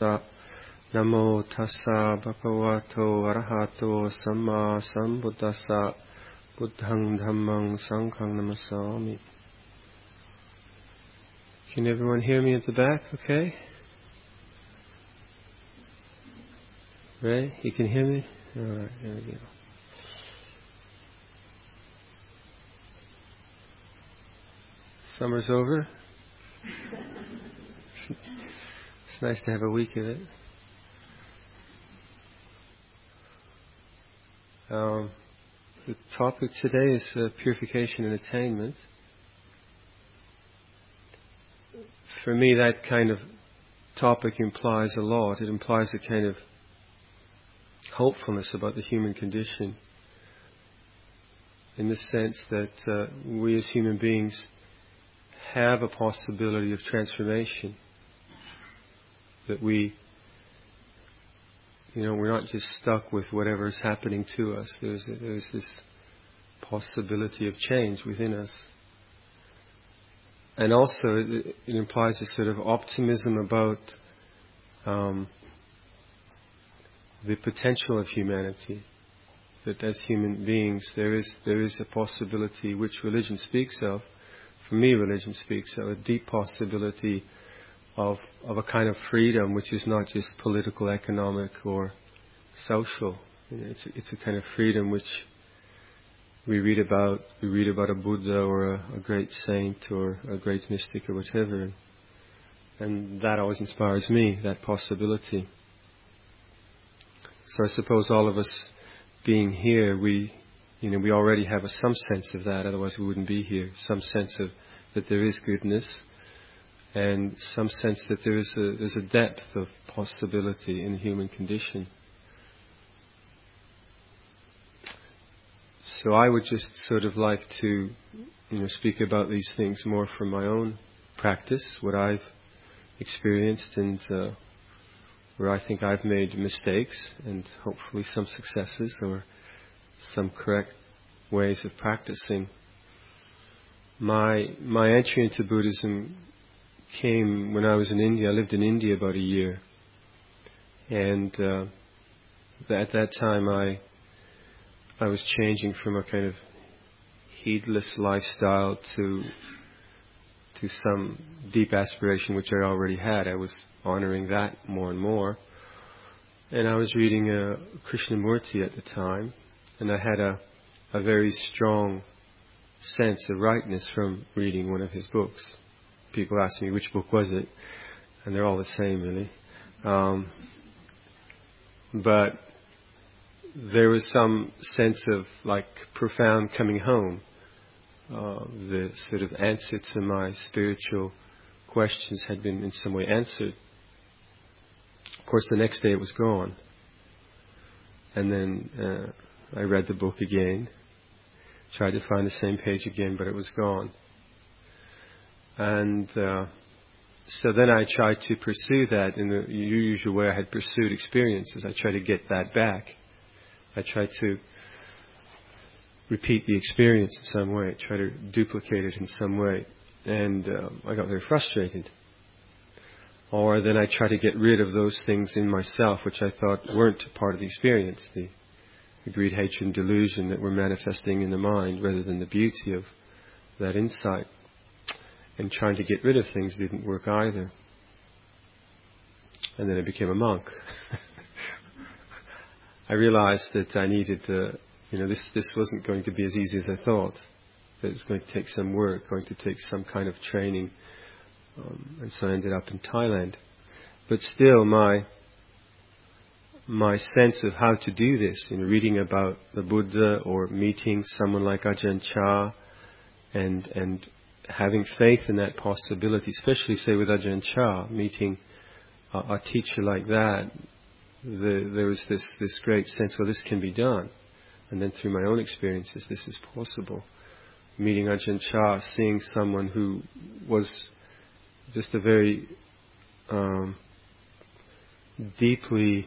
Namo tassa bhagavato arahato samma sambuddhassa buddhang dhammang sanghang namasami. Can everyone hear me at the back okay? Ray, you can hear me? Alright, there we go. Summer's over. It's nice to have a week of it. The topic today is purification and attainment. For me, that kind of topic implies a lot. It implies a kind of hopefulness about the human condition, in the sense that we as human beings have a possibility of transformation. That we're not just stuck with whatever is happening to us. There's this possibility of change within us. And also it implies a sort of optimism about the potential of humanity. That as human beings there is a possibility which religion speaks of. For me, religion speaks of a deep possibility of a kind of freedom which is not just political, economic or social. It's a kind of freedom which we read about. We read about a Buddha or a great saint or a great mystic or whatever. And that always inspires me, that possibility. So I suppose all of us being here, we already have some sense of that, otherwise we wouldn't be here. Some sense of that there is goodness, and some sense that there's a depth of possibility in the human condition. So I would just sort of like to, speak about these things more from my own practice, what I've experienced, and where I think I've made mistakes, and hopefully some successes or some correct ways of practicing. My entry into Buddhism came when I was in India. I lived in India about a year, and at that time I was changing from a kind of heedless lifestyle to some deep aspiration which I already had. I was honoring that more and more, and I was reading Krishnamurti at the time, and I had a very strong sense of rightness from reading one of his books. People ask me which book was it, and they're all the same really. But there was some sense of profound coming home. The sort of answer to my spiritual questions had been in some way answered. Of course, the next day it was gone. And then I read the book again, tried to find the same page again, but it was gone. And so then I tried to pursue that in the usual way I had pursued experiences. I tried to get that back. I tried to repeat the experience in some way, try to duplicate it in some way. And I got very frustrated. Or then I tried to get rid of those things in myself which I thought weren't part of the experience, the greed, hatred and delusion that were manifesting in the mind rather than the beauty of that insight. And trying to get rid of things didn't work either. And then I became a monk. I realized that I needed this wasn't going to be as easy as I thought. That it was going to take some work, going to take some kind of training. And so I ended up in Thailand. But still, my sense of how to do this, in reading about the Buddha or meeting someone like Ajahn Chah, and having faith in that possibility, especially say with Ajahn Chah, meeting a teacher like that, there was this great sense, well, this can be done. And then through my own experiences, this is possible. Meeting Ajahn Chah, seeing someone who was just a very deeply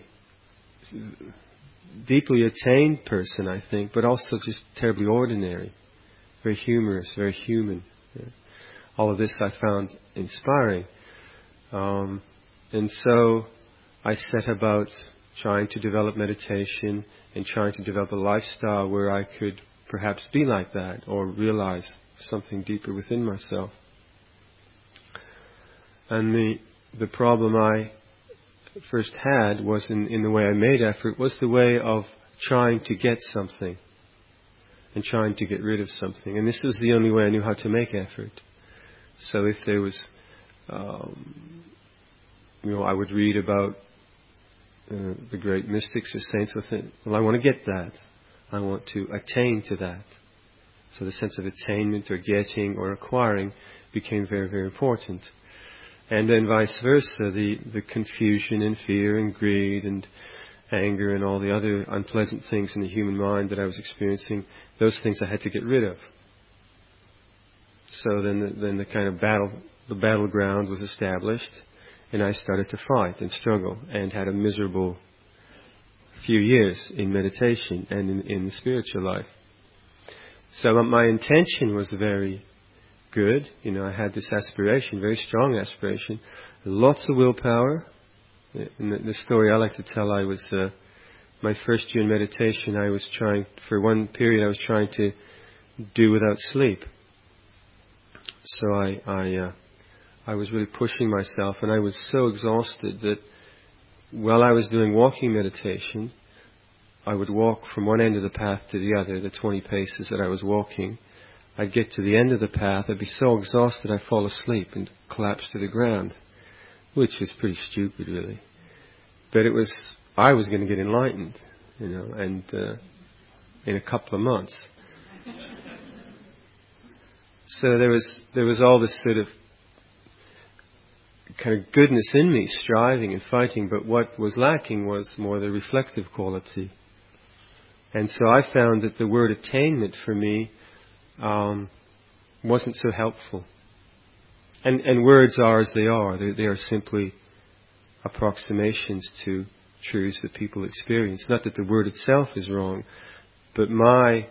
attained person, I think, but also just terribly ordinary, very humorous, very human. All of this I found inspiring. And so I set about trying to develop meditation and trying to develop a lifestyle where I could perhaps be like that or realize something deeper within myself. And the problem I first had was in the way I made effort, was the way of trying to get something and trying to get rid of something. And this was the only way I knew how to make effort. So if there was, I would read about the great mystics or saints with it. Well, I want to get that. I want to attain to that. So the sense of attainment or getting or acquiring became very, very important. And then vice versa, the confusion and fear and greed and anger and all the other unpleasant things in the human mind that I was experiencing, those things I had to get rid of. So then the kind of the battleground was established, and I started to fight and struggle and had a miserable few years in meditation and in the spiritual life. So my intention was very good. I had this aspiration, very strong aspiration, lots of willpower. In the story I like to tell, I was, my first year in meditation, for one period I was trying to do without sleep. So I was really pushing myself, and I was so exhausted that while I was doing walking meditation, I would walk from one end of the path to the other, the 20 paces that I was walking. I'd get to the end of the path, I'd be so exhausted I'd fall asleep and collapse to the ground, which was pretty stupid really. But I was going to get enlightened, and in a couple of months. So there was all this sort of kind of goodness in me, striving and fighting, but what was lacking was more the reflective quality. And so I found that the word attainment for me wasn't so helpful. And words are as they are. They are simply approximations to truths that people experience. Not that the word itself is wrong, but my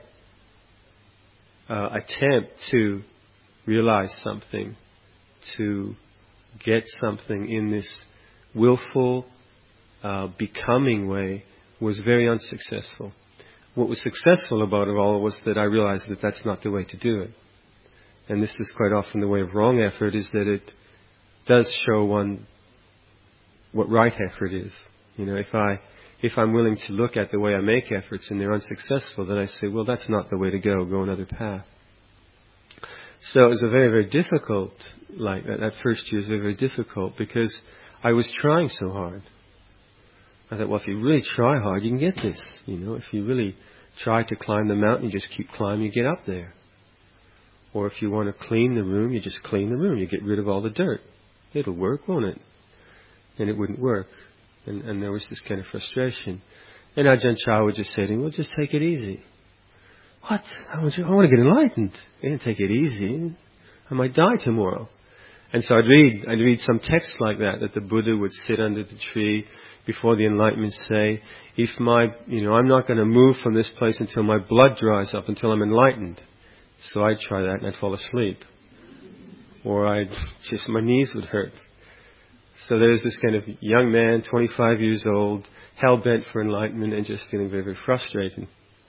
attempt to realize something, to get something in this willful, becoming way was very unsuccessful. What was successful about it all was that I realized that that's not the way to do it. And this is quite often the way of wrong effort, is that it does show one what right effort is. If I'm willing to look at the way I make efforts and they're unsuccessful, then I say, well, that's not the way to go another path. So it was a very, very difficult, that first year was very, very difficult because I was trying so hard. I thought, well, if you really try hard, you can get this. If you really try to climb the mountain, you just keep climbing, you get up there. Or if you want to clean the room, you just clean the room, you get rid of all the dirt. It'll work, won't it? And it wouldn't work. And there was this kind of frustration. And Ajahn Chah would just say to me, well, just take it easy. What? I want to get enlightened. I didn't take it easy. I might die tomorrow. And so I'd read some text like that the Buddha would sit under the tree before the enlightenment, say, I'm not going to move from this place until my blood dries up, until I'm enlightened. So I'd try that and I'd fall asleep. Or my knees would hurt. So there's this kind of young man, 25 years old, hell-bent for enlightenment and just feeling very, very frustrated.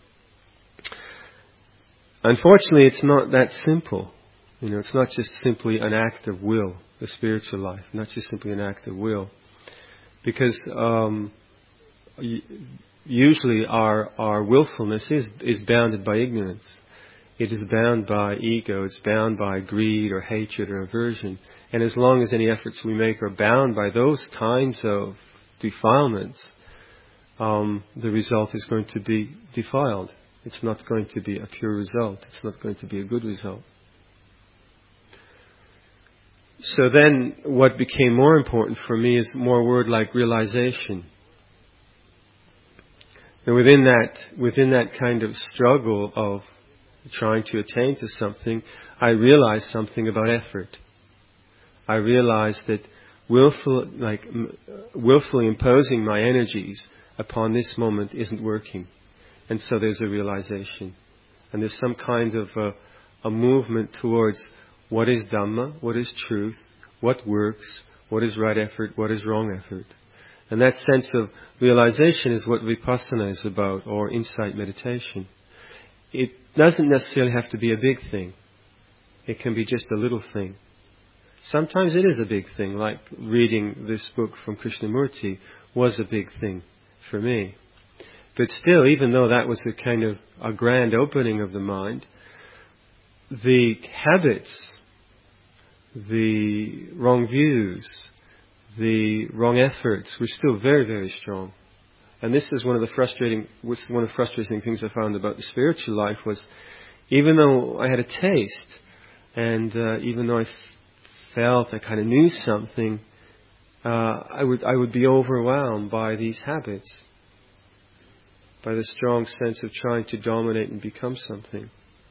Unfortunately, it's not that simple. It's not just simply an act of will, the spiritual life, not just simply an act of will. Because usually our willfulness is bounded by ignorance. It is bound by ego, it's bound by greed or hatred or aversion. And as long as any efforts we make are bound by those kinds of defilements, the result is going to be defiled. It's not going to be a pure result. It's not going to be a good result. So then what became more important for me is more word like realization. And within that kind of struggle of trying to attain to something, I realized something about effort. I realized that willfully imposing my energies upon this moment isn't working. And so there's a realization. And there's some kind of a movement towards what is Dhamma, what is truth, what works, what is right effort, what is wrong effort. And that sense of realization is what Vipassana is about, or insight meditation. It doesn't necessarily have to be a big thing. It can be just a little thing. Sometimes it is a big thing, like reading this book from Krishnamurti was a big thing for me. But still, even though that was a kind of a grand opening of the mind, the habits, the wrong views, the wrong efforts were still very, very strong. And this is one of the frustrating things I found about the spiritual life was, even though I had a taste, and even though I felt I kind of knew something, I would be overwhelmed by these habits, by the strong sense of trying to dominate and become something.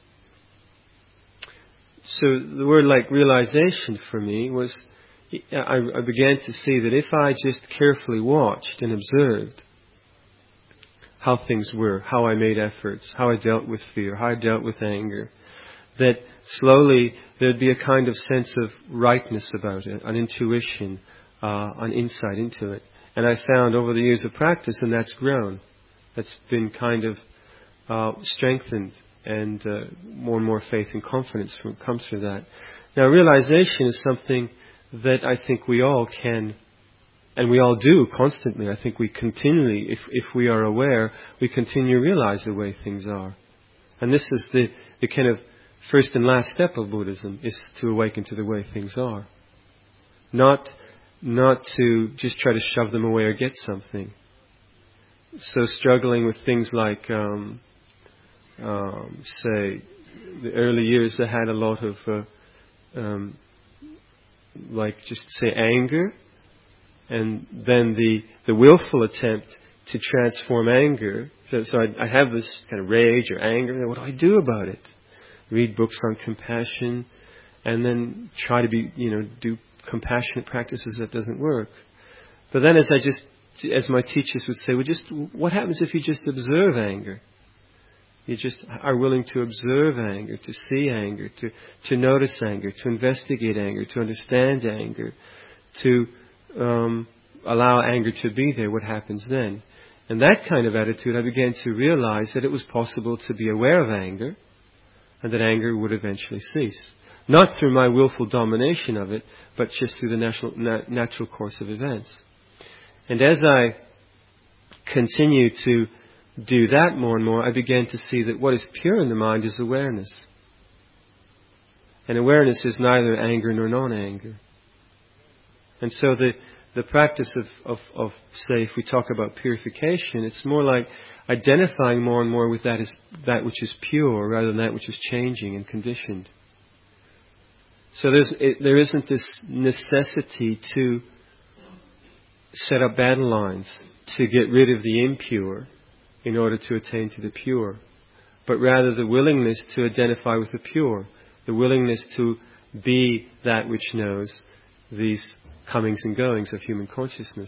So the word like realization for me was, I began to see that if I just carefully watched and observed how things were, how I made efforts, how I dealt with fear, how I dealt with anger, that slowly there'd be a kind of sense of rightness about it, an intuition, an insight into it. And I found over the years of practice, and that's grown. That's been kind of strengthened, and more and more faith and confidence comes through that. Now, realization is something that I think we all can, and we all do constantly. I think we continually, if we are aware, we continue to realize the way things are. And this is the kind of first and last step of Buddhism, is to awaken to the way things are. Not to just try to shove them away or get something. So struggling with things like, say, the early years I had a lot of, like just say anger, and then the willful attempt to transform anger. So I have this kind of rage or anger, and what do I do about it? Read books on compassion, and then try to do compassionate practices. That doesn't work. But then as my teachers would say, what happens if you just observe anger? You just are willing to observe anger, to see anger, to notice anger, to investigate anger, to understand anger, to allow anger to be there. What happens then? And that kind of attitude, I began to realize that it was possible to be aware of anger, and that anger would eventually cease. Not through my willful domination of it, but just through the natural course of events. And as I continue to do that more and more, I began to see that what is pure in the mind is awareness. And awareness is neither anger nor non-anger. And so the practice of say, if we talk about purification, it's more like identifying more and more with that which is pure rather than that which is changing and conditioned. So there isn't this necessity to set up battle lines to get rid of the impure in order to attain to the pure, but rather the willingness to identify with the pure, the willingness to be that which knows these comings and goings of human consciousness.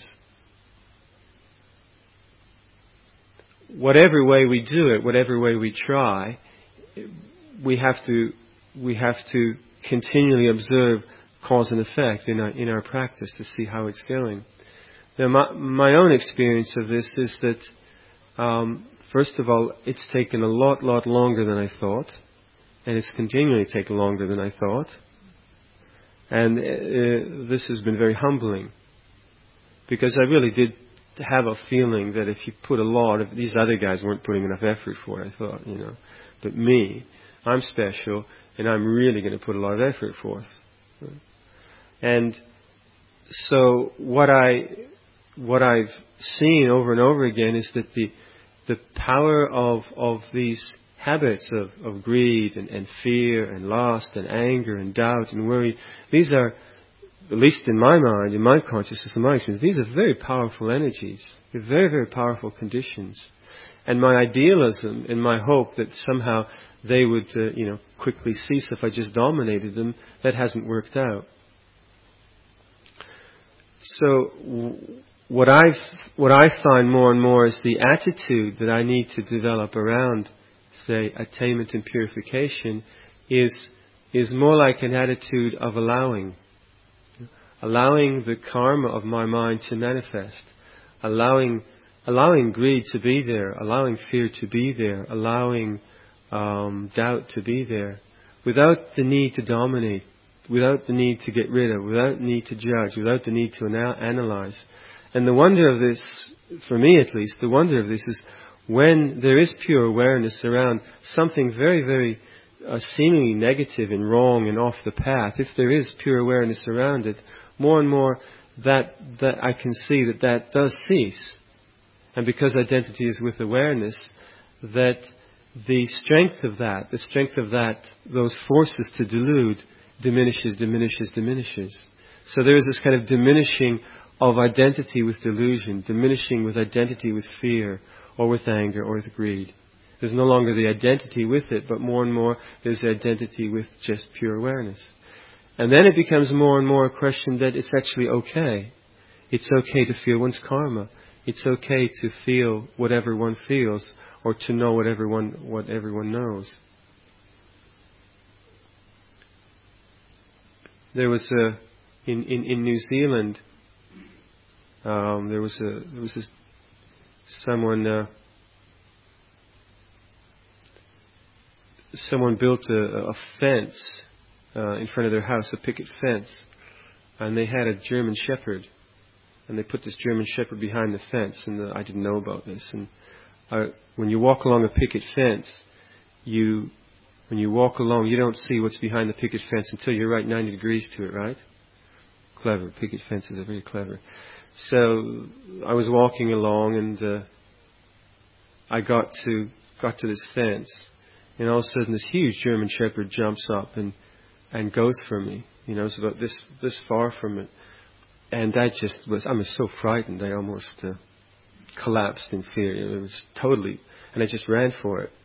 Whatever way we do it, whatever way we try, we have to continually observe cause and effect in our practice to see how it's going. Now, my own experience of this is that, first of all, it's taken a lot longer than I thought, and it's continually taken longer than I thought. And this has been very humbling, because I really did have a feeling that if you put a lot of, these other guys weren't putting enough effort for it, I thought, but me, I'm special, and I'm really going to put a lot of effort forth. And so what I've seen over and over again is that the power of these habits of greed and fear and lust and anger and doubt and worry, these are, at least in my mind, in my consciousness, in my experience, these are very powerful energies. They're very, very powerful conditions. And my idealism and my hope that somehow they would, quickly cease if I just dominated them, that hasn't worked out. So what I find more and more is the attitude that I need to develop around, say, attainment and purification is more like an attitude of allowing the karma of my mind to manifest, allowing greed to be there, allowing fear to be there, allowing doubt to be there, without the need to dominate, without the need to get rid of, without the need to judge, without the need to analyze. And the wonder of this, for me at least, the wonder of this is when there is pure awareness around something very, very seemingly negative and wrong and off the path, if there is pure awareness around it, more and more that I can see that does cease. And because identity is with awareness, that the strength of that, those forces to delude diminishes. So there is this kind of diminishing of identity with delusion, diminishing with identity with fear, or with anger, or with greed. There's no longer the identity with it, but more and more there's the identity with just pure awareness. And then it becomes more and more a question that it's actually okay. It's okay to feel one's karma. It's okay to feel whatever one feels, or to know what everyone knows. There was in New Zealand. There was this someone built a fence in front of their house, a picket fence, and they had a German Shepherd, and they put this German Shepherd behind the fence, and I didn't know about this. And when you walk along a picket fence, when you walk along, you don't see what's behind the picket fence until you're right 90 degrees to it, right? Clever. Picket fences are very clever. So I was walking along, and I got to this fence, and all of a sudden this huge German Shepherd jumps up and goes for me. It's about this far from it. And that just I was so frightened, I almost collapsed in fear. It was totally, and I just ran for it.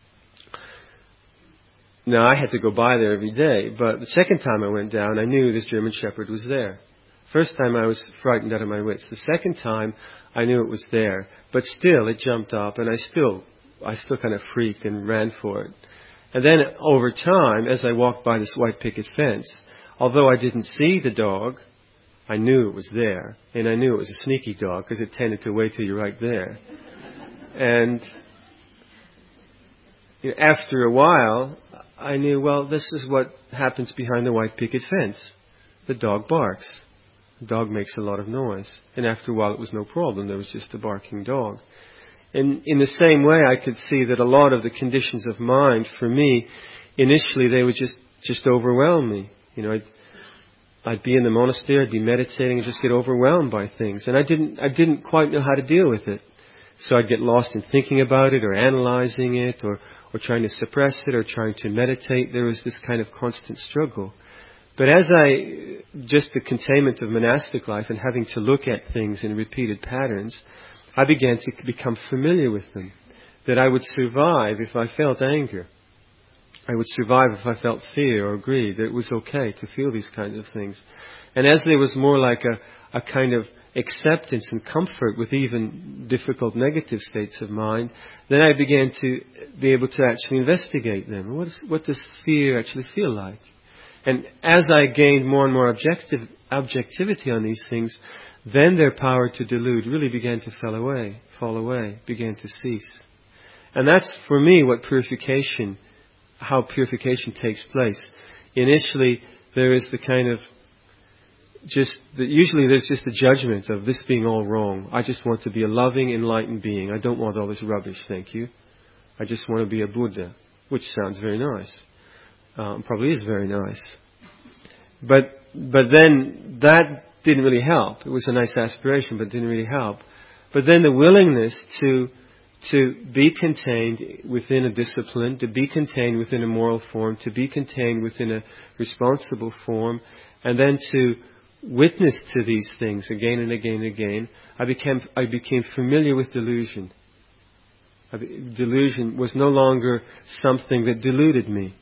Now, I had to go by there every day, but the second time I went down, I knew this German Shepherd was there. First time I was frightened out of my wits. The second time, I knew it was there. But still, it jumped up, and I still kind of freaked and ran for it. And then over time, as I walked by this white picket fence, although I didn't see the dog, I knew it was there. And I knew it was a sneaky dog, because it tended to wait till you're right there. And after a while, I knew, well, this is what happens behind the white picket fence. The dog barks. The dog makes a lot of noise. And after a while, it was no problem. There was just a barking dog. And in the same way, I could see that a lot of the conditions of mind, for me, initially, they would just overwhelm me. I'd be in the monastery, I'd be meditating, and just get overwhelmed by things. And I didn't quite know how to deal with it. So I'd get lost in thinking about it, or analyzing it, or trying to suppress it, or trying to meditate. There was this kind of constant struggle. But as just the containment of monastic life and having to look at things in repeated patterns, I began to become familiar with them. That I would survive if I felt anger. I would survive if I felt fear or greed. That it was okay to feel these kinds of things. And as there was more like a kind of acceptance and comfort with even difficult negative states of mind, then I began to be able to actually investigate them. What does fear actually feel like? And as I gained more and more objectivity on these things, then their power to delude really began to fall away, began to cease. And that's, for me, how purification takes place. Initially, there is the kind of usually there's just a judgment of this being all wrong. I just want to be a loving, enlightened being. I don't want all this rubbish, thank you. I just want to be a Buddha, which sounds very nice. Probably is very nice. But then that didn't really help. It was a nice aspiration, but it didn't really help. But then the willingness to be contained within a discipline, to be contained within a moral form, to be contained within a responsible form, and then to witness to these things again and again and again, I became familiar with delusion. Delusion was no longer something that deluded me.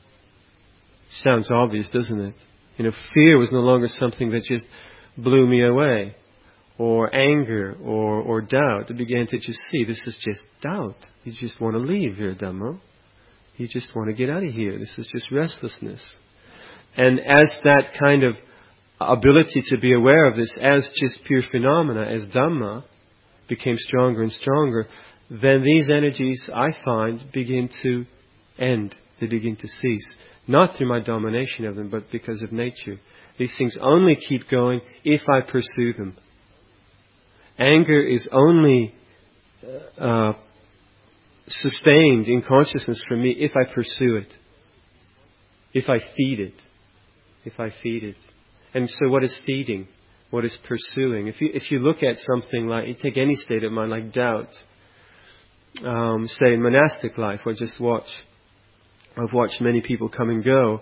Sounds obvious, doesn't it? Fear was no longer something that just blew me away. Or anger, or doubt. I began to just see, this is just doubt. You just want to leave here, Dhamma. You just want to get out of here. This is just restlessness. And as that kind of ability to be aware of this as just pure phenomena, as Dhamma, became stronger and stronger, then these energies, I find, begin to end. They begin to cease. Not through my domination of them, but because of nature. These things only keep going if I pursue them. Anger is only sustained in consciousness for me if I pursue it. If I feed it. If I feed it. And so what is feeding? What is pursuing? If you look at something like, you take any state of mind like doubt, say in monastic life, or just I've watched many people come and go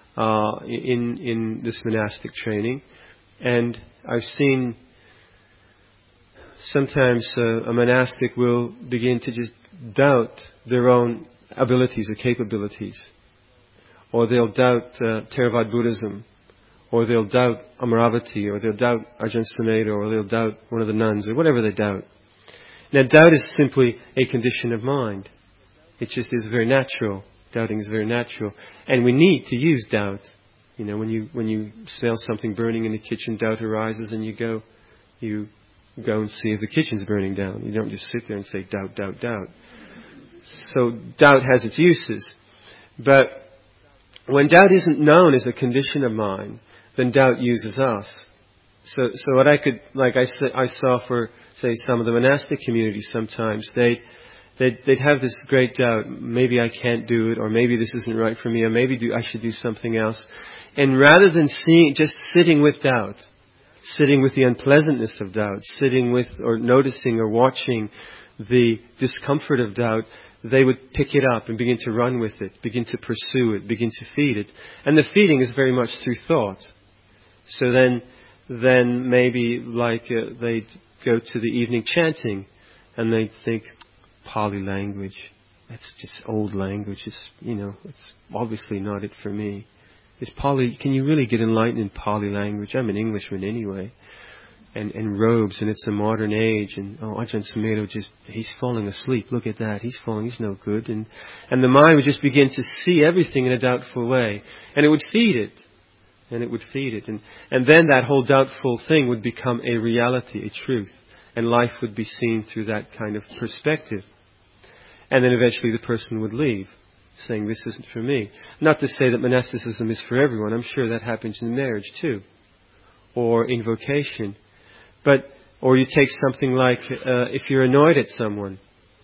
in this monastic training, and I've seen sometimes a monastic will begin to just doubt their own abilities or capabilities, or they'll doubt Theravada Buddhism, or they'll doubt Amaravati, or they'll doubt Ajahn Sumedho, or they'll doubt one of the nuns, or whatever they doubt. Now, doubt is simply a condition of mind. It just is very natural. Doubting is very natural. And we need to use doubt. You know, when you smell something burning in the kitchen, doubt arises and you go and see if the kitchen's burning down. You don't just sit there and say, doubt, doubt, doubt. So doubt has its uses. But when doubt isn't known as a condition of mind, then doubt uses us. So what I could, like I saw for, say, some of the monastic communities sometimes, they'd have this great doubt, maybe I can't do it, or maybe this isn't right for me, or maybe I should do something else. And rather than just sitting with doubt, sitting with the unpleasantness of doubt, sitting with or noticing or watching the discomfort of doubt, they would pick it up and begin to run with it, begin to pursue it, begin to feed it. And the feeding is very much through thought. So then maybe they'd go to the evening chanting and they'd think, Pali language, that's just old language. It's obviously not it for me. Can you really get enlightened in Pali language? I'm an Englishman anyway. And robes, and it's a modern age, and Ajahn Sumedho he's falling asleep. Look at that. He's no good. And the mind would just begin to see everything in a doubtful way. And it would feed it. And it would feed it. And then that whole doubtful thing would become a reality, a truth. And life would be seen through that kind of perspective. And then eventually the person would leave, saying, this isn't for me. Not to say that monasticism is for everyone. I'm sure that happens in marriage too. Or in vocation. Or you take something like, if you're annoyed at someone.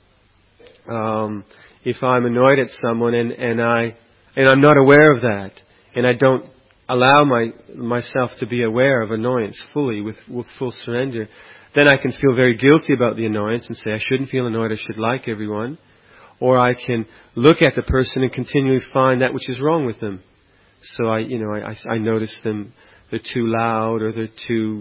If I'm annoyed at someone and I'm not aware of that, and I don't allow myself to be aware of annoyance fully with full surrender, then I can feel very guilty about the annoyance and say, I shouldn't feel annoyed, I should like everyone. Or I can look at the person and continually find that which is wrong with them. So I notice them, they're too loud, or they're too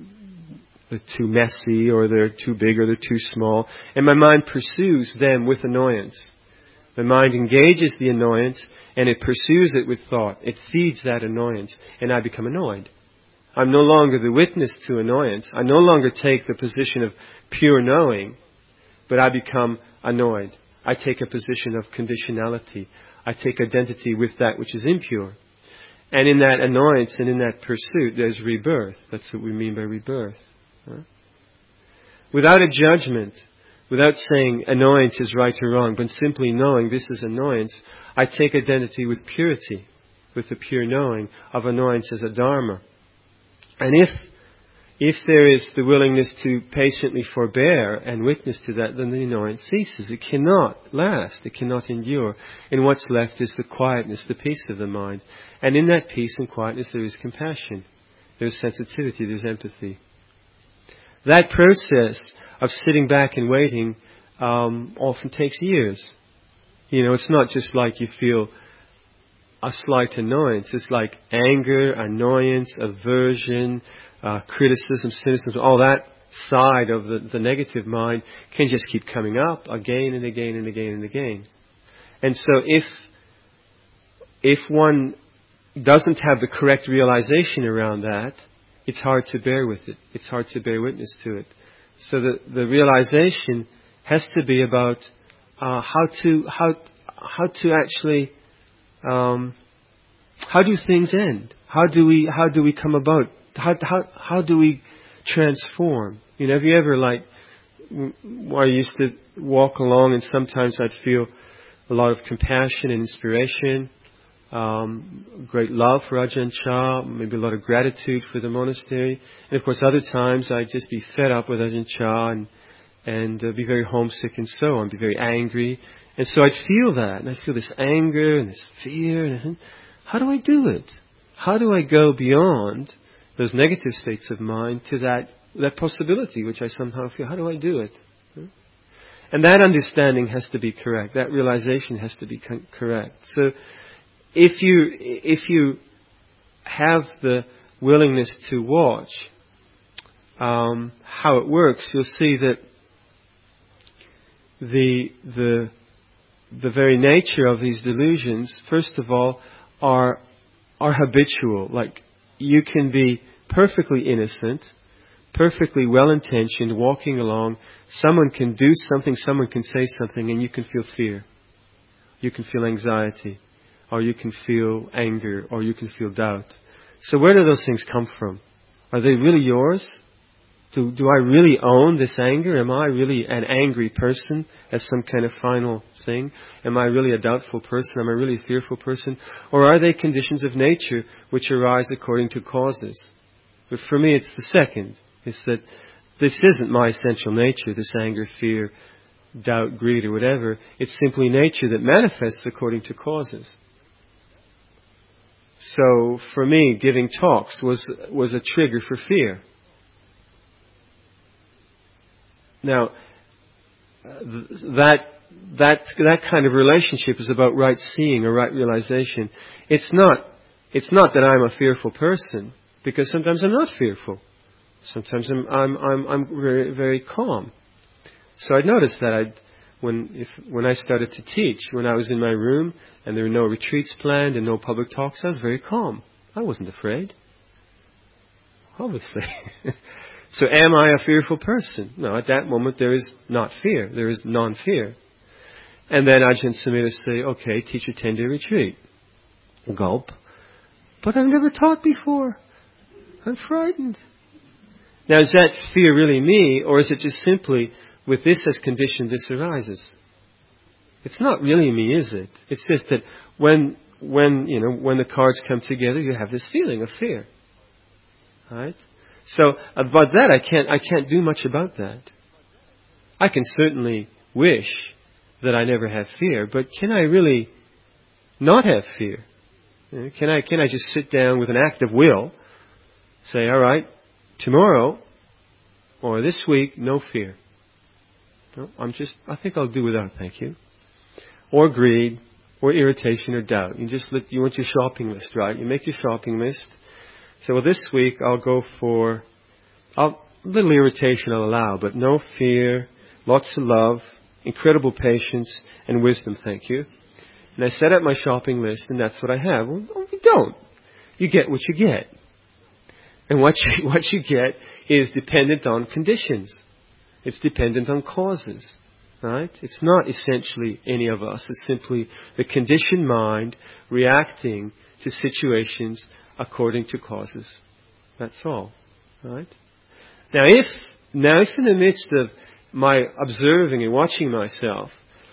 messy, or they're too big, or they're too small. And my mind pursues them with annoyance. The mind engages the annoyance and it pursues it with thought. It feeds that annoyance and I become annoyed. I'm no longer the witness to annoyance. I no longer take the position of pure knowing, but I become annoyed. I take a position of conditionality. I take identity with that which is impure. And in that annoyance and in that pursuit, there's rebirth. That's what we mean by rebirth. Without a judgment, without saying annoyance is right or wrong, but simply knowing this is annoyance, I take identity with purity, with the pure knowing of annoyance as a dharma. And if there is the willingness to patiently forbear and witness to that, then the annoyance ceases. It cannot last. It cannot endure. And what's left is the quietness, the peace of the mind. And in that peace and quietness there is compassion. There's sensitivity. There's empathy. That process of sitting back and waiting often takes years. It's not just like you feel a slight annoyance. It's like anger, annoyance, aversion, criticism, cynicism, all that side of the negative mind can just keep coming up again and again and again and again. And so if one doesn't have the correct realization around that, it's hard to bear with it. It's hard to bear witness to it. So the realization has to be about how do things end? How do we come about? How do we transform? Have you ever I used to walk along, and sometimes I'd feel a lot of compassion and inspiration, great love for Ajahn Chah, maybe a lot of gratitude for the monastery. And of course, other times I'd just be fed up with Ajahn Chah and be very homesick and so on, be very angry. And so I'd feel that, and I'd feel this anger and this fear, and I think, how do I do it? How do I go beyond those negative states of mind to that possibility which I somehow feel? How do I do it? And that understanding has to be correct. That realization has to be correct. So if you have the willingness to watch how it works, you'll see that the very nature of these delusions, first of all, are habitual. Like, you can be perfectly innocent, perfectly well-intentioned, walking along. Someone can do something, someone can say something, and you can feel fear. You can feel anxiety, or you can feel anger, or you can feel doubt. So where do those things come from? Are they really yours? Do I really own this anger? Am I really an angry person as some kind of final thing? Am I really a doubtful person? Am I really a fearful person? Or are they conditions of nature which arise according to causes? But for me, it's the second. It's that this isn't my essential nature, this anger, fear, doubt, greed, or whatever. It's simply nature that manifests according to causes. So for me, giving talks was a trigger for fear. Now, that kind of relationship is about right seeing or right realization. It's not that I'm a fearful person, because sometimes I'm not fearful. Sometimes I'm very, very calm. So I noticed that when I started to teach, when I was in my room and there were no retreats planned and no public talks, I was very calm. I wasn't afraid. Obviously. So am I a fearful person? No, at that moment there is not fear. There is non-fear. And then Ajahn Sumedho say, okay, teach a 10-day retreat. Gulp. But I've never taught before. I'm frightened. Now, is that fear really me, or is it just simply, with this as condition, this arises? It's not really me, is it? It's just that when the cards come together, you have this feeling of fear. Right? So about that, I can't do much about that. I can certainly wish that I never have fear, but can I really not have fear? Can I just sit down with an act of will, say, all right, tomorrow or this week, no fear. No, I think I'll do without, thank you. Or greed, or irritation, or doubt. You want your shopping list, right? You make your shopping list. So, well, this week I'll go for a little irritation I'll allow, but no fear, lots of love, incredible patience, and wisdom, thank you. And I set up my shopping list, and that's what I have. Well, no, you don't. You get what you get. And what you get is dependent on conditions. It's dependent on causes. Right? It's not essentially any of us. It's simply the conditioned mind reacting to situations according to causes. That's all. Right? Now if in the midst of my observing and watching myself,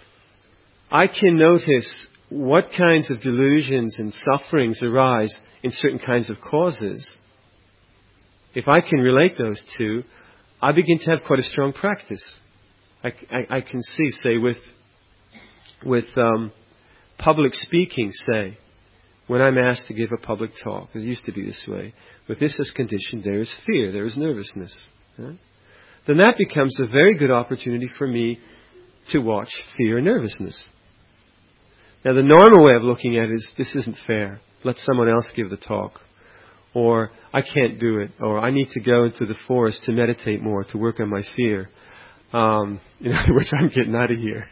I can notice what kinds of delusions and sufferings arise in certain kinds of causes, if I can relate those two, I begin to have quite a strong practice. I can see, say, with public speaking, say, when I'm asked to give a public talk, it used to be this way, with this as condition, there is fear, there is nervousness. Right? Then that becomes a very good opportunity for me to watch fear and nervousness. Now the normal way of looking at it is, this isn't fair. Let someone else give the talk. Or, I can't do it. Or, I need to go into the forest to meditate more, to work on my fear. In other words, I'm getting out of here.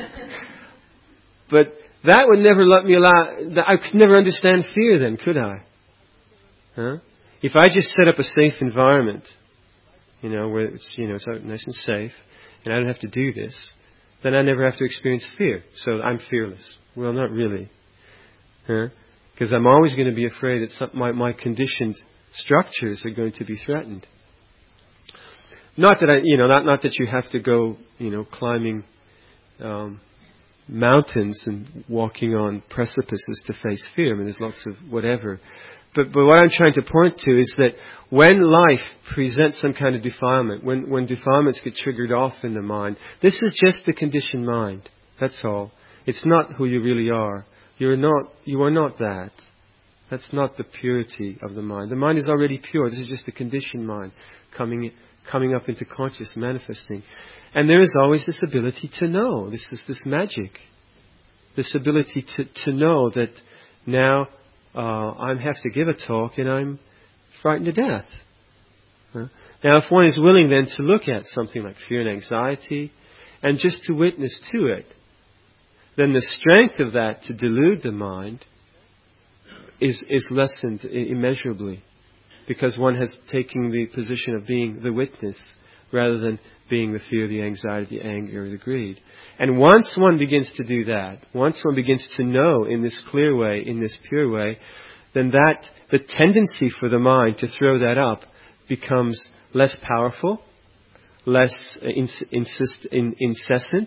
But that would never let me I could never understand fear then, could I? Huh? If I just set up a safe environment, where it's nice and safe, and I don't have to do this, then I never have to experience fear. So I'm fearless. Well, not really. Huh? Because I'm always going to be afraid that my conditioned structures are going to be threatened. Not that you have to go, climbing mountains and walking on precipices to face fear. I mean, there's lots of whatever. But what I'm trying to point to is that when life presents some kind of defilement, when defilements get triggered off in the mind, this is just the conditioned mind. That's all. It's not who you really are. You are not that. That's not the purity of the mind. The mind is already pure. This is just the conditioned mind coming up into conscious, manifesting. And there is always this ability to know. This is this magic. This ability to know that now I have to give a talk and I'm frightened to death. Now, if one is willing then to look at something like fear and anxiety and just to witness to it, then the strength of that to delude the mind is lessened immeasurably, because one has taken the position of being the witness rather than being the fear, the anxiety, the anger, the greed. And once one begins to do that, once one begins to know in this clear way, in this pure way, then the tendency for the mind to throw that up becomes less powerful, less incessant,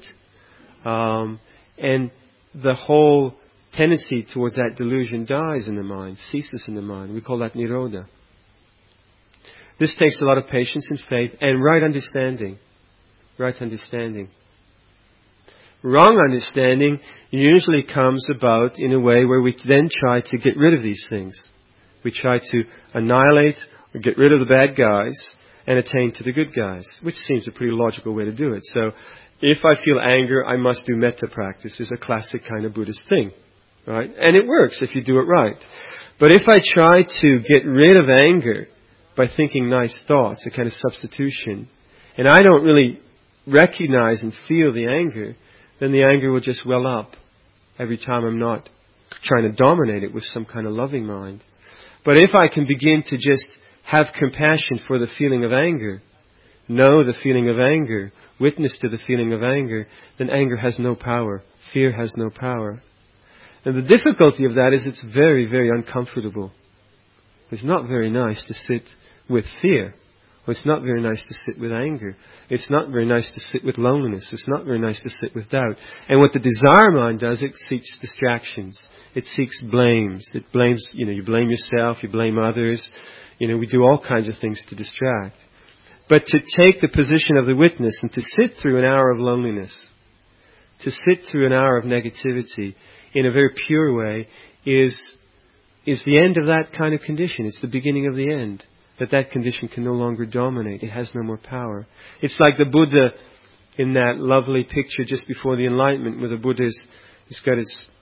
and the whole tendency towards that delusion dies in the mind, ceases in the mind. We call that Nirodha. This takes a lot of patience and faith and right understanding. Right understanding. Wrong understanding usually comes about in a way where we then try to get rid of these things. We try to annihilate or get rid of the bad guys and attain to the good guys, which seems a pretty logical way to do it. So, if I feel anger, I must do metta practice is a classic kind of Buddhist thing. Right? And it works if you do it right. But if I try to get rid of anger by thinking nice thoughts, a kind of substitution, and I don't really recognize and feel the anger, then the anger will just well up every time I'm not trying to dominate it with some kind of loving mind. But if I can begin to just have compassion for the feeling of anger, know the feeling of anger, witness to the feeling of anger, then anger has no power. Fear has no power. And the difficulty of that is it's very, very uncomfortable. It's not very nice to sit with fear. Or it's not very nice to sit with anger. It's not very nice to sit with loneliness. It's not very nice to sit with doubt. And what the desire mind does, it seeks distractions. It seeks blames. It blames, you blame yourself, you blame others. We do all kinds of things to distract. But to take the position of the witness and to sit through an hour of loneliness, to sit through an hour of negativity in a very pure way is the end of that kind of condition. It's the beginning of the end. That condition can no longer dominate. It has no more power. It's like the Buddha in that lovely picture just before the Enlightenment, where the Buddha he's got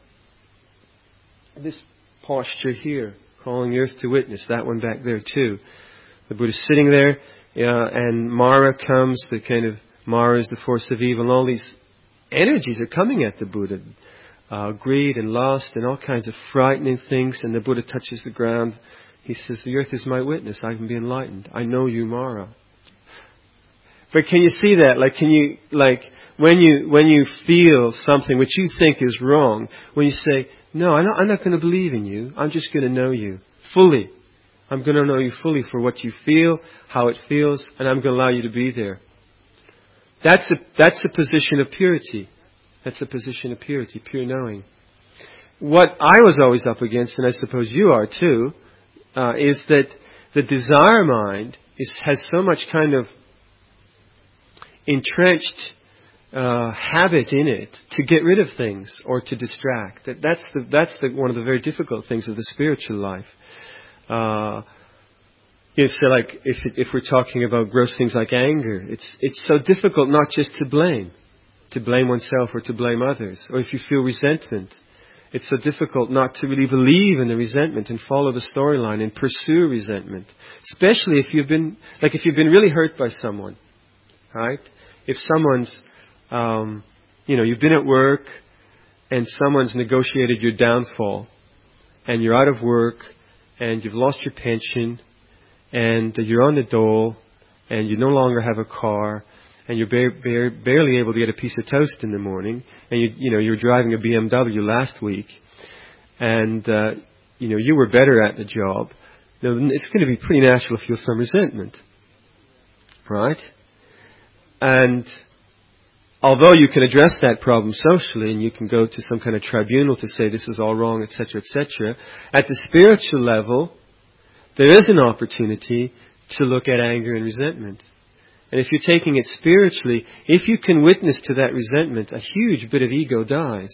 this posture here, calling the earth to witness. That one back there too. The Buddha's sitting there, and Mara comes. Mara is the force of evil, and all these energies are coming at the Buddha. Greed and lust and all kinds of frightening things, and the Buddha touches the ground. He says, the earth is my witness. I can be enlightened. I know you, Mara. But can you see that? When you feel something which you think is wrong, when you say, no, I'm not going to believe in you. I'm just going to know you fully. I'm going to know you fully for what you feel, how it feels, and I'm going to allow you to be there. That's a position of purity. That's a position of purity, pure knowing. What I was always up against, and I suppose you are too, is that the desire mind has so much kind of entrenched habit in it to get rid of things or to distract. That's one of the very difficult things of the spiritual life. It's like if we're talking about gross things like anger, it's so difficult not just to blame oneself or to blame others. Or if you feel resentment, it's so difficult not to really believe in the resentment and follow the storyline and pursue resentment. Especially if you've been really hurt by someone, right? If someone's, you've been at work and someone's negotiated your downfall and you're out of work and you've lost your pension and you're on the dole and you no longer have a car and you're barely able to get a piece of toast in the morning, and you're driving a BMW last week, and you were better at the job, then it's going to be pretty natural to feel some resentment, right? And although you can address that problem socially, and you can go to some kind of tribunal to say this is all wrong, etc., etc., at the spiritual level, there is an opportunity to look at anger and resentment. And if you're taking it spiritually, if you can witness to that resentment, a huge bit of ego dies.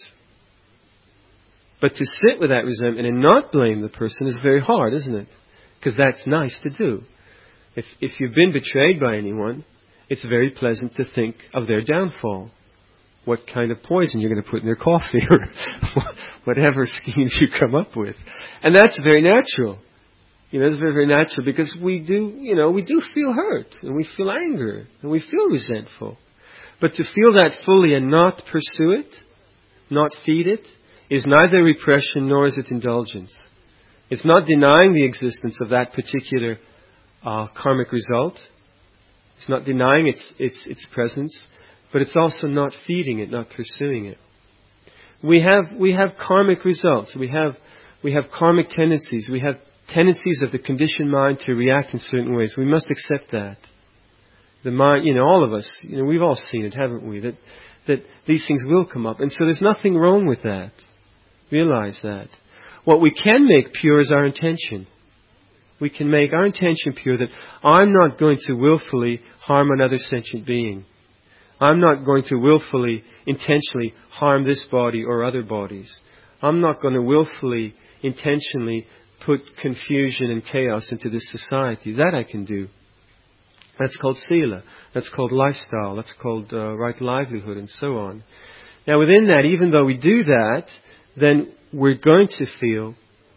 But to sit with that resentment and not blame the person is very hard, isn't it? Because that's nice to do. If you've been betrayed by anyone, it's very pleasant to think of their downfall. What kind of poison you're going to put in their coffee or whatever schemes you come up with. And that's very natural. It's very, very natural because we do feel hurt and we feel anger and we feel resentful. But to feel that fully and not pursue it, not feed it, is neither repression nor is it indulgence. It's not denying the existence of that particular karmic result. It's not denying its presence, but it's also not feeding it, not pursuing it. We have karmic results. We have karmic tendencies. We have tendencies of the conditioned mind to react in certain ways. We must accept that. The mind, all of us, we've all seen it, haven't we? That these things will come up. And so there's nothing wrong with that. Realize that. What we can make pure is our intention. We can make our intention pure that I'm not going to willfully harm another sentient being. I'm not going to willfully, intentionally harm this body or other bodies. I'm not going to willfully, intentionally put confusion and chaos into this society. That I can do. That's called sila. That's called lifestyle. That's called right livelihood and so on. Now within that, even though we do that, then we're going to feel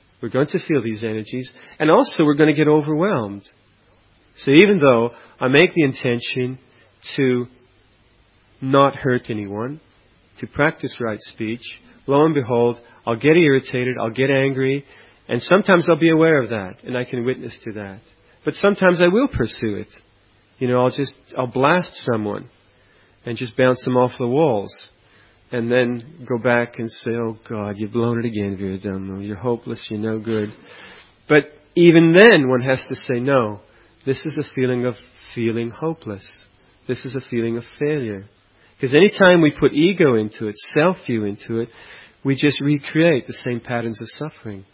these energies, and also we're going to get overwhelmed. So even though I make the intention to not hurt anyone, to practice right speech, lo and behold, I'll get irritated, I'll get angry, and sometimes I'll be aware of that, and I can witness to that. But sometimes I will pursue it. I'll blast someone and just bounce them off the walls. And then go back and say, oh God, you've blown it again, Viradhammo. You're hopeless, you're no good. But even then one has to say, no, this is a feeling of feeling hopeless. This is a feeling of failure. Because any time we put ego into it, self-view into it, we just recreate the same patterns of suffering.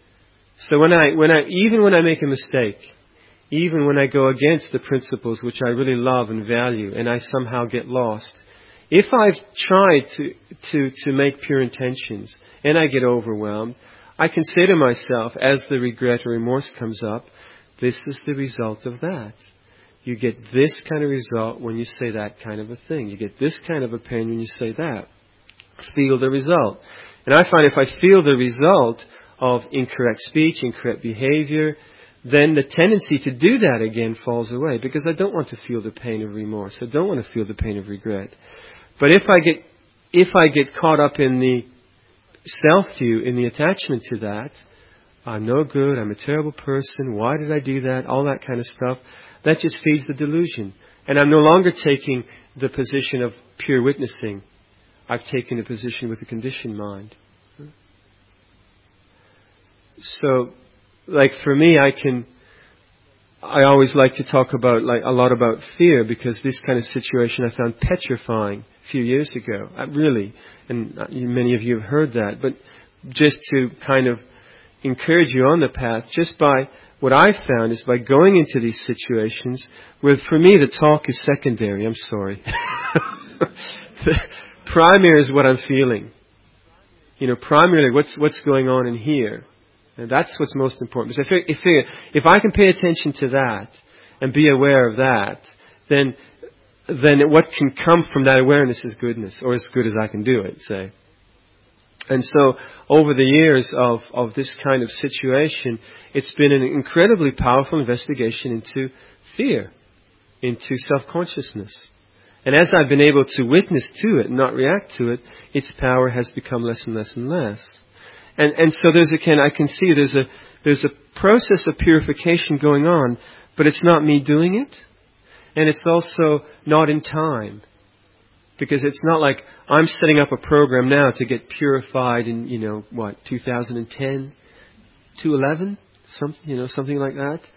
So even when I make a mistake, even when I go against the principles which I really love and value, and I somehow get lost, if I've tried to make pure intentions and I get overwhelmed, I can say to myself, as the regret or remorse comes up, this is the result of that. You get this kind of result when you say that kind of a thing. You get this kind of a pain when you say that. Feel the result. And I find if I feel the result of incorrect speech, incorrect behavior, then the tendency to do that again falls away because I don't want to feel the pain of remorse. I don't want to feel the pain of regret. But if I get caught up in the self-view, in the attachment to that, I'm no good, I'm a terrible person, why did I do that, all that kind of stuff, that just feeds the delusion. And I'm no longer taking the position of pure witnessing. I've taken a position with a conditioned mind. So, for me, I always like to talk about a lot about fear because this kind of situation I found petrifying a few years ago. Really, and many of you have heard that. But just to kind of encourage you on the path, just by what I found is by going into these situations where for me the talk is secondary. I'm sorry. The primary is what I'm feeling. Primarily what's going on in here. And that's what's most important. Because if I can pay attention to that and be aware of that, then what can come from that awareness is goodness, or as good as I can do it, say. And so, over the years of this kind of situation, it's been an incredibly powerful investigation into fear, into self-consciousness. And as I've been able to witness to it and not react to it, its power has become less and less and less. And so I can see there's a process of purification going on, but it's not me doing it, and it's also not in time, because it's not like I'm setting up a program now to get purified in 2010, 2011, something like that.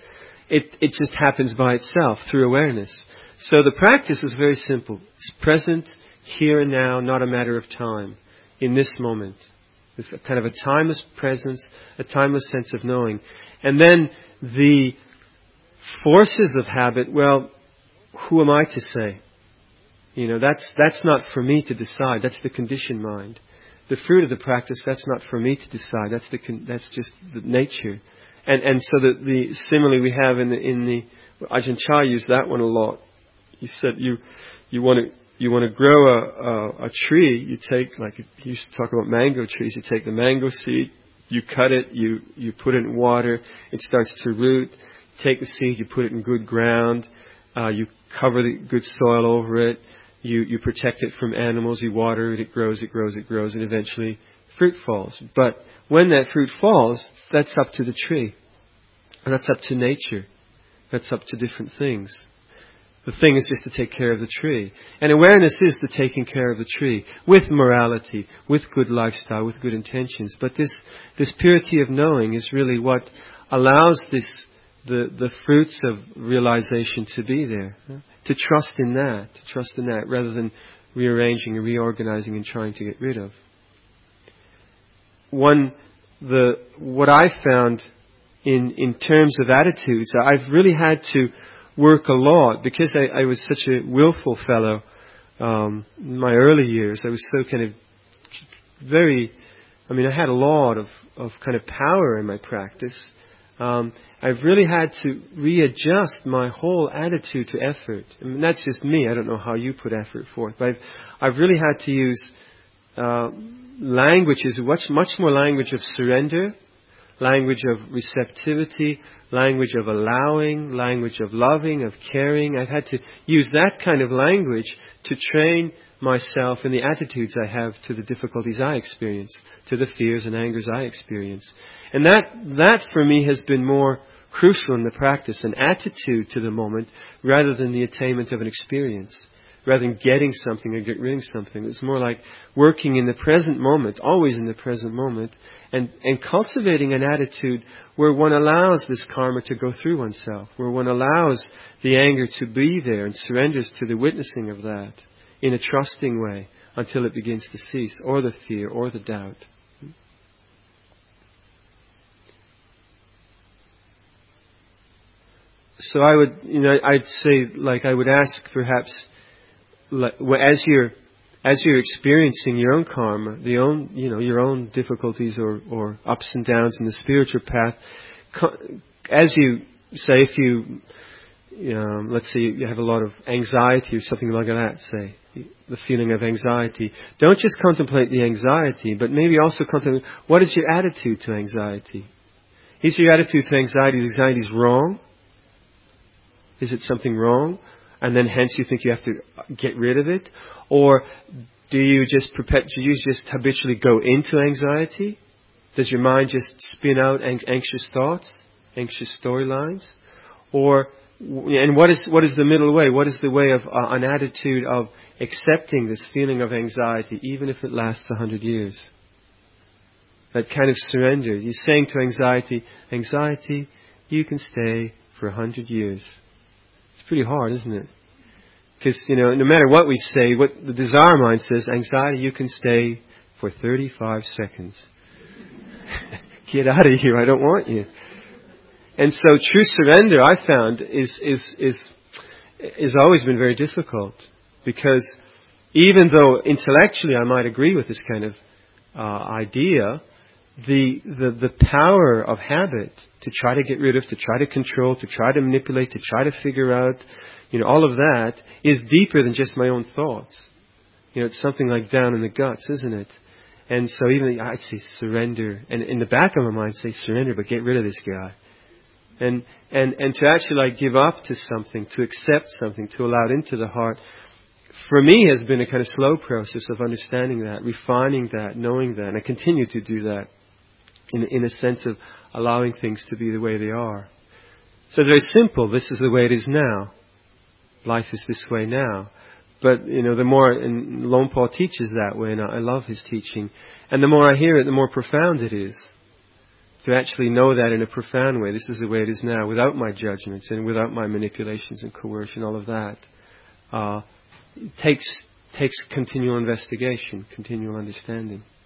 it just happens by itself through awareness. So the practice is very simple. It's present, here and now, not a matter of time, in this moment. It's a kind of a timeless presence, a timeless sense of knowing. And then the forces of habit, well, who am I to say? That's not for me to decide. That's the conditioned mind. The fruit of the practice, that's not for me to decide. That's just the nature. And so the simile we have in the Ajahn Chah used that one a lot. He said you want to grow a tree. You take, like he used to talk about mango trees. You take the mango seed, you cut it, you put it in water. It starts to root. Take the seed, you put it in good ground. You cover the good soil over it. You protect it from animals. You water it. It grows, and eventually fruit falls. But when that fruit falls, that's up to the tree. And that's up to nature. That's up to different things. The thing is just to take care of the tree. And awareness is the taking care of the tree. With morality, with good lifestyle, with good intentions. But this purity of knowing is really what allows the fruits of realization to be there. To trust in that, rather than rearranging and reorganizing and trying to get rid of. What I found in terms of attitudes, I've really had to work a lot because I was such a willful fellow in my early years. I was so kind of I had a lot of kind of power in my practice. I've really had to readjust my whole attitude to effort. I mean, that's just me. I don't know how you put effort forth, but I've really had to use languages, much more language of surrender, language of receptivity, language of allowing, language of loving, of caring. I've had to use that kind of language to train myself in the attitudes I have to the difficulties I experience, to the fears and angers I experience. And that for me has been more crucial in the practice, an attitude to the moment rather than the attainment of an experience. Rather than getting something or getting rid of something. It's more like working in the present moment, always in the present moment, and cultivating an attitude where one allows this karma to go through oneself, where one allows the anger to be there and surrenders to the witnessing of that in a trusting way until it begins to cease, or the fear, or the doubt. So I'd say, I would ask perhaps, as you're experiencing your own karma, your own difficulties or ups and downs in the spiritual path, as you say, if you let's say you have a lot of anxiety or something like that, say the feeling of anxiety, don't just contemplate the anxiety, but maybe also contemplate what is your attitude to anxiety. Is your attitude to anxiety is wrong? Is it something wrong? And then hence you think you have to get rid of it? Or do you just habitually go into anxiety? Does your mind just spin out anxious thoughts, anxious storylines? And what is the middle way? What is the way of an attitude of accepting this feeling of anxiety, even if it lasts 100 years? That kind of surrender. You're saying to anxiety, you can stay for 100 years. It's pretty hard, isn't it? Because, no matter what we say, what the desire mind says, anxiety, you can stay for 35 seconds. Get out of here, I don't want you. And so true surrender, I found, is always been very difficult. Because even though intellectually I might agree with this kind of idea, the power of habit to try to get rid of, to try to control, to try to manipulate, to try to figure out, all of that is deeper than just my own thoughts. It's something like down in the guts, isn't it? And so even I'd say surrender, and in the back of my mind say surrender, but get rid of this guy. And to actually give up to something, to accept something, to allow it into the heart, for me has been a kind of slow process of understanding that, refining that, knowing that, and I continue to do that in a sense of allowing things to be the way they are. So it's very simple. This is the way it is now. Life is this way now. But, the more, and Lompo teaches that way, and I love his teaching. And the more I hear it, the more profound it is. to actually know that in a profound way, this is the way it is now, without my judgments and without my manipulations and coercion, all of that, takes continual investigation, continual understanding.